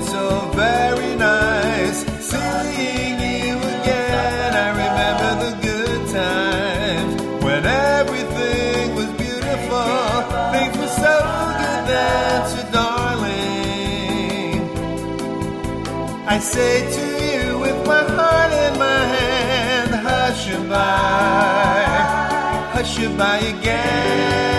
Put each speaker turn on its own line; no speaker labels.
so very nice seeing you again. I remember the good times when everything was beautiful. Things were so good then, so darling, I say to you with my heart in my hand, hush-a-bye, hush-a-bye again.